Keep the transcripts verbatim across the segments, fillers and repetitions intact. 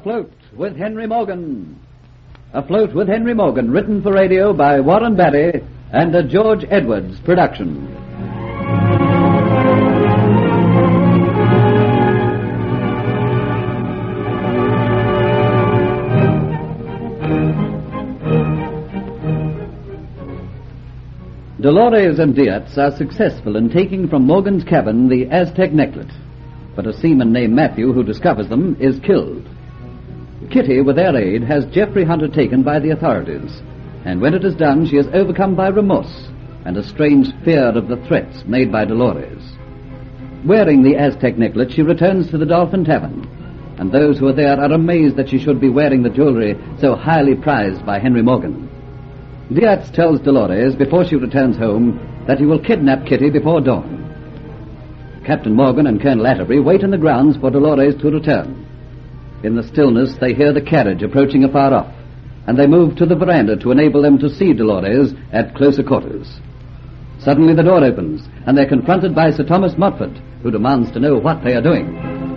Afloat with Henry Morgan. Afloat with Henry Morgan, written for radio by Warren Barry and a George Edwards production. Dolores and Diaz are successful in taking from Morgan's cabin the Aztec necklet, but a seaman named Matthew who discovers them is killed. Kitty, with their aid, has Jeffrey Hunter taken by the authorities, and when it is done, she is overcome by remorse and a strange fear of the threats made by Dolores. Wearing the Aztec necklet, she returns to the Dolphin Tavern, and those who are there are amazed that she should be wearing the jewelry so highly prized by Henry Morgan. Diaz tells Dolores before she returns home that he will kidnap Kitty before dawn. Captain Morgan and Colonel Atterbury wait in the grounds for Dolores to return. In the stillness, they hear the carriage approaching afar off, and they move to the veranda to enable them to see Dolores at closer quarters. Suddenly the door opens, and they're confronted by Sir Thomas Motford, who demands to know what they are doing.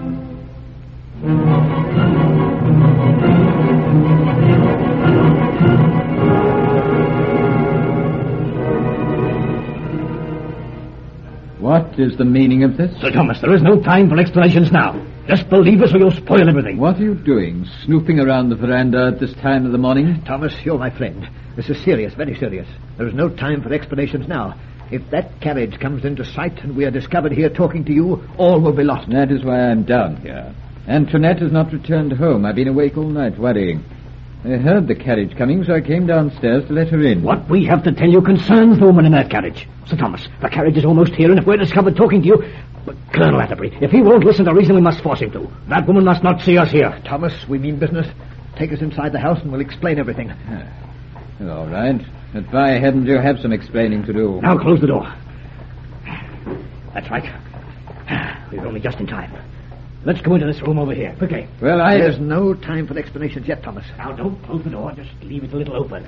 What is the meaning of this? Sir Thomas, there is no time for explanations now. Just believe us or you'll spoil everything. What are you doing, snooping around the veranda at this time of the morning? Thomas, you're my friend. This is serious, very serious. There is no time for explanations now. If that carriage comes into sight and we are discovered here talking to you, all will be lost. That is why I'm down here. Antoinette has not returned home. I've been awake all night worrying. I heard the carriage coming, so I came downstairs to let her in. What we have to tell you concerns the woman in that carriage. Sir Thomas, the carriage is almost here, and if we're discovered talking to you... But Colonel Atterbury, if he won't listen to reason, we must force him to. That woman must not see us here. Thomas, we mean business. Take us inside the house and we'll explain everything. All right. But by heavens, you have some explaining to do. Now close the door. That's right. We're only just in time. Let's go into this room over here, quickly. Well, I... There's no time for explanations yet, Thomas. Now, don't close the door. Just leave it a little open.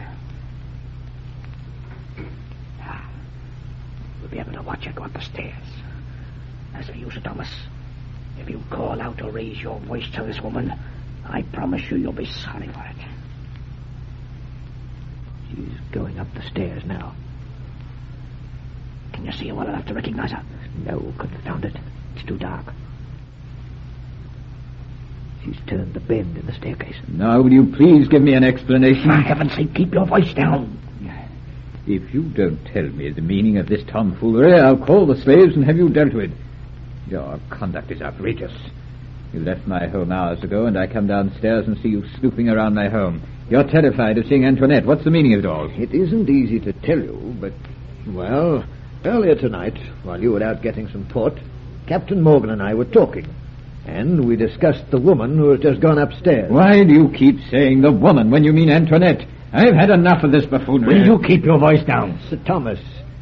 We'll be able to watch you go up the stairs. As for you, Sir Thomas, if you call out or raise your voice to this woman, I promise you you'll be sorry for it. She's going up the stairs now. Can you see her well enough to recognize her? No, confound it. It's too dark. She's turned the bend in the staircase. Now, will you please give me an explanation? For heaven's sake, keep your voice down. If you don't tell me the meaning of this tomfoolery, I'll call the slaves and have you dealt with. Your conduct is outrageous. You left my home hours ago, and I come downstairs and see you snooping around my home. You're terrified of seeing Antoinette. What's the meaning of it all? It isn't easy to tell you, but, well, earlier tonight, while you were out getting some port, Captain Morgan and I were talking, and we discussed the woman who has just gone upstairs. Why do you keep saying the woman when you mean Antoinette? I've had enough of this buffoonery. Will you keep your voice down? Sir Thomas,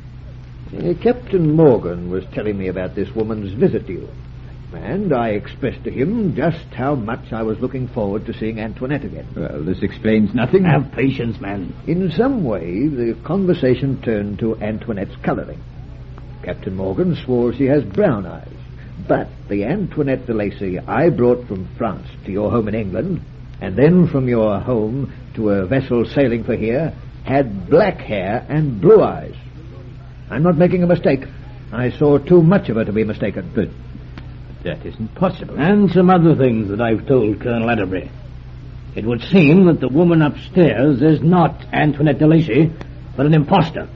uh, Captain Morgan was telling me about this woman's visit to you, and I expressed to him just how much I was looking forward to seeing Antoinette again. Well, this explains nothing. Have patience, man. In some way, the conversation turned to Antoinette's colouring. Captain Morgan swore she has brown eyes, but the Antoinette de Lacy I brought from France to your home in England, and then from your home to a vessel sailing for here, had black hair and blue eyes. I'm not making a mistake. I saw too much of her to be mistaken. But that isn't possible. And some other things that I've told Colonel Atterbury. It would seem that the woman upstairs is not Antoinette de Lacy, but an imposter.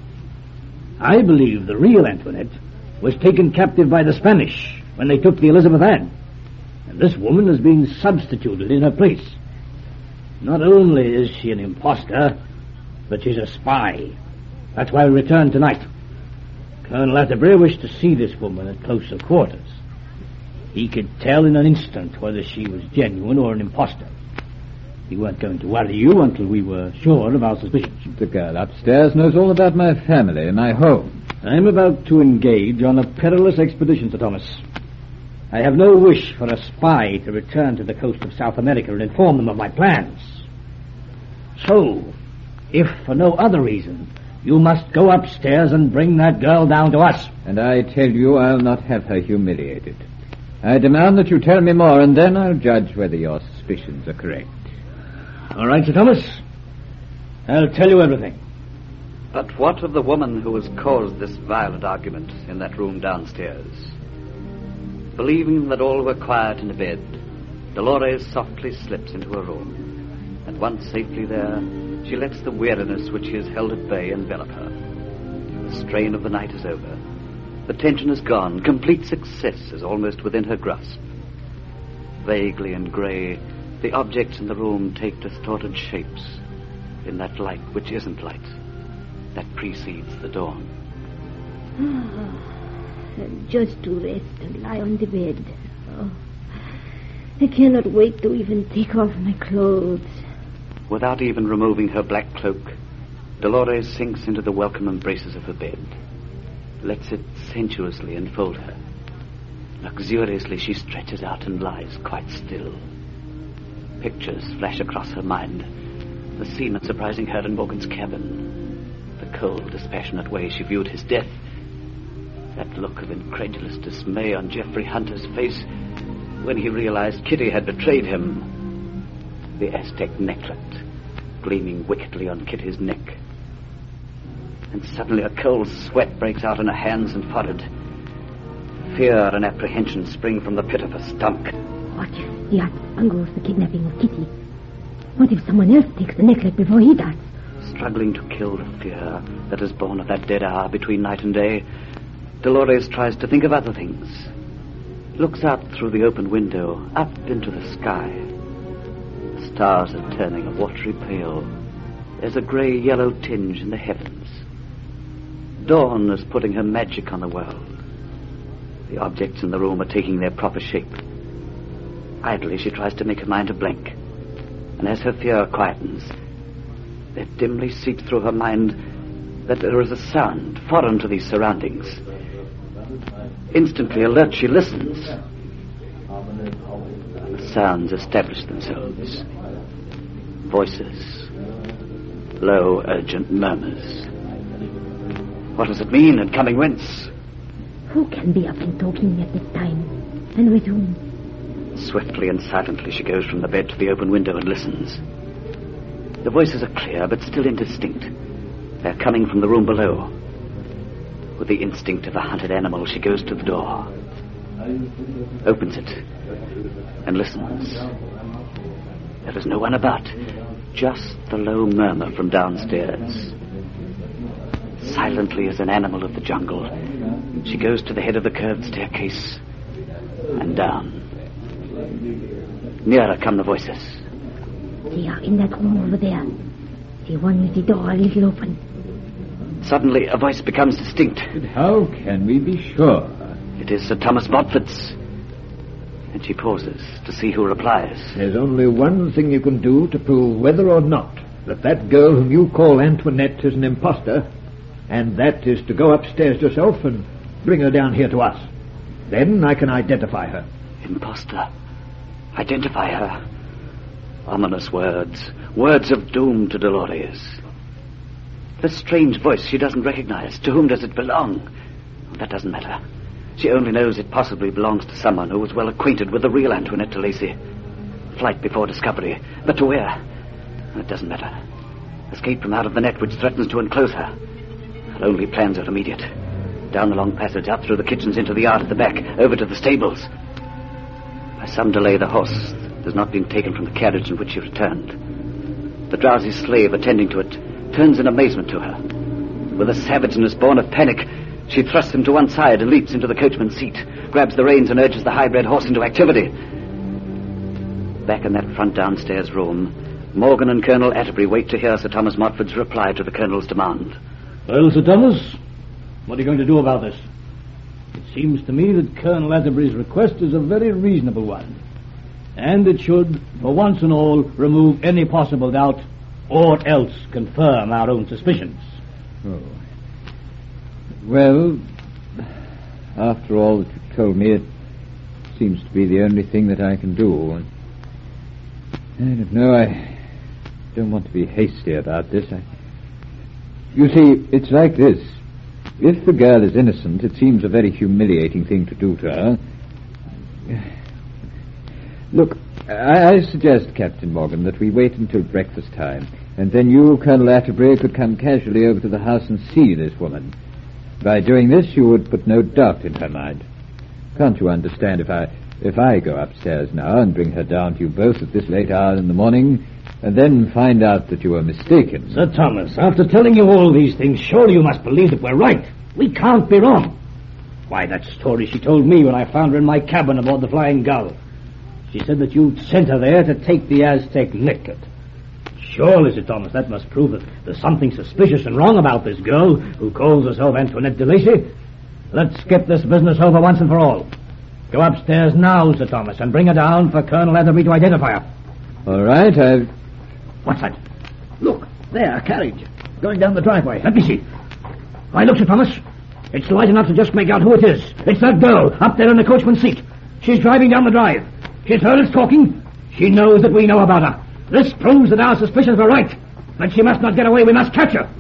I believe the real Antoinette was taken captive by the Spanish when they took the Elizabeth Ann. And this woman has been substituted in her place. Not only is she an imposter, but she's a spy. That's why we returned tonight. Colonel Atterbury wished to see this woman at closer quarters. He could tell in an instant whether she was genuine or an imposter. We weren't going to worry you until we were sure of our suspicions. The girl upstairs knows all about my family and my home. I'm about to engage on a perilous expedition, Sir Thomas. I have no wish for a spy to return to the coast of South America and inform them of my plans. So, if for no other reason, you must go upstairs and bring that girl down to us. And I tell you, I'll not have her humiliated. I demand that you tell me more, and then I'll judge whether your suspicions are correct. All right, Sir Thomas. I'll tell you everything. But what of the woman who has caused this violent argument in that room downstairs? Believing that all were quiet in bed, Dolores softly slips into her room, and once safely there, she lets the weariness which she has held at bay envelop her. The strain of the night is over. The tension is gone. Complete success is almost within her grasp. Vaguely and grey, the objects in the room take distorted shapes in that light which isn't light, that precedes the dawn. Just to rest and lie on the bed. Oh, I cannot wait to even take off my clothes. Without even removing her black cloak, Dolores sinks into the welcome embraces of her bed, lets it sensuously enfold her. Luxuriously she stretches out and lies quite still. Pictures flash across her mind. The seaman surprising her in Morgan's cabin. The cold, dispassionate way she viewed his death. That look of incredulous dismay on Geoffrey Hunter's face when he realized Kitty had betrayed him. The Aztec necklet gleaming wickedly on Kitty's neck. And suddenly a cold sweat breaks out in her hands and forehead. Fear and apprehension spring from the pit of her stomach. What if the act bungles the kidnapping of Kitty? What if someone else takes the necklet before he does? Struggling to kill the fear that is born of that dead hour between night and day, Dolores tries to think of other things. Looks out through the open window, up into the sky. The stars are turning a watery pale. There's a grey-yellow tinge in the heavens. Dawn is putting her magic on the world. The objects in the room are taking their proper shape. Idly she tries to make her mind a blank. And as her fear quietens, there dimly seeps through her mind that there is a sound foreign to these surroundings. Instantly alert, she listens. The sounds establish themselves. Voices. Low, urgent murmurs. What does it mean, and coming whence? Who can be up and talking at this time? And with whom? Swiftly and silently she goes from the bed to the open window and listens. The voices are clear, but still indistinct. They're coming from the room below. With the instinct of a hunted animal, she goes to the door. Opens it. And listens. There is no one about. Just the low murmur from downstairs. Silently as an animal of the jungle, she goes to the head of the curved staircase and down. Nearer come the voices. They are in that room over there. The one with the door a little open. Suddenly a voice becomes distinct. But how can we be sure? It is Sir Thomas Montfort's. And she pauses to see who replies. There's only one thing you can do to prove whether or not that that girl whom you call Antoinette is an imposter, and that is to go upstairs yourself and bring her down here to us. Then I can identify her. Imposter. Identify her. Ominous words. Words of doom to Dolores. This strange voice she doesn't recognize. To whom does it belong? That doesn't matter. She only knows it possibly belongs to someone who was well acquainted with the real Antoinette de Lacy. Flight before discovery. But to where? It doesn't matter. Escape from out of the net which threatens to enclose her. Her only plans are immediate. Down the long passage, out through the kitchens, into the yard at the back, over to the stables. By some delay, the horse has not been taken from the carriage in which she returned. The drowsy slave attending to it turns in amazement to her. With a savageness born of panic, she thrusts him to one side and leaps into the coachman's seat, grabs the reins and urges the high-bred horse into activity. Back in that front downstairs room, Morgan and Colonel Atterbury wait to hear Sir Thomas Montfort's reply to the Colonel's demand. Well, Sir Thomas, what are you going to do about this? It seems to me that Colonel Atterbury's request is a very reasonable one. And it should, for once and all, remove any possible doubt, or else confirm our own suspicions. Oh. Well, after all that you've told me, it seems to be the only thing that I can do. I don't know, I don't want to be hasty about this. I... You see, it's like this. If the girl is innocent, it seems a very humiliating thing to do to her. Look, I, I suggest, Captain Morgan, that we wait until breakfast time, and then you, Colonel Atterbury, could come casually over to the house and see this woman. By doing this, you would put no doubt in her mind. Can't you understand if I if I go upstairs now and bring her down to you both at this late hour in the morning, and then find out that you were mistaken? Sir Thomas, after telling you all these things, surely you must believe that we're right. We can't be wrong. Why, that story she told me when I found her in my cabin aboard the Flying Gull. She said that you'd sent her there to take the Aztec necklet. Surely, Sir Thomas, that must prove that there's something suspicious and wrong about this girl who calls herself Antoinette de Lacy. Let's get this business over once and for all. Go upstairs now, Sir Thomas, and bring her down for Colonel Atterbury to identify her. All right, I've... What's that? Look, there, a carriage. Going down the driveway. Let me see. Why, look, Sir Thomas. It's light enough to just make out who it is. It's that girl up there in the coachman's seat. She's driving down the drive. She's heard us talking. She knows that we know about her. This proves that our suspicions were right. But she must not get away. We must catch her.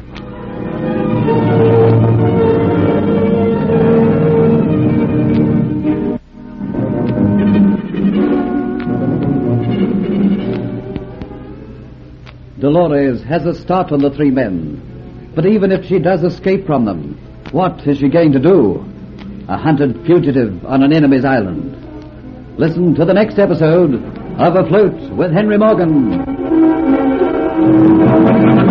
Dolores has a start on the three men. But even if she does escape from them, what is she going to do? A hunted fugitive on an enemy's island. Listen to the next episode of Afloat with Henry Morgan.